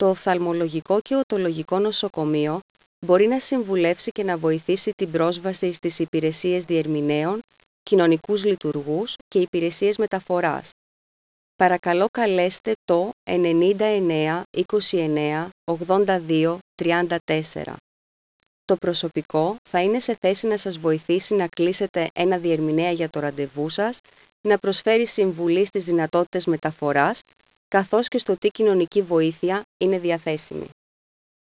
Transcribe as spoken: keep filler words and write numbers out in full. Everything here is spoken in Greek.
Το οφθαλμολογικό και οτολογικό νοσοκομείο μπορεί να συμβουλεύσει και να βοηθήσει την πρόσβαση στις υπηρεσίες διερμηνέων, κοινωνικούς λειτουργούς και υπηρεσίες μεταφοράς. Παρακαλώ καλέστε το ενενήντα εννέα είκοσι εννέα ογδόντα δύο τριάντα τέσσερα. Το προσωπικό θα είναι σε θέση να σας βοηθήσει να κλείσετε ένα διερμηνέα για το ραντεβού σας, να προσφέρει συμβουλή στις δυνατότητες μεταφοράς, καθώς και στο τι κοινωνική βοήθεια είναι διαθέσιμη.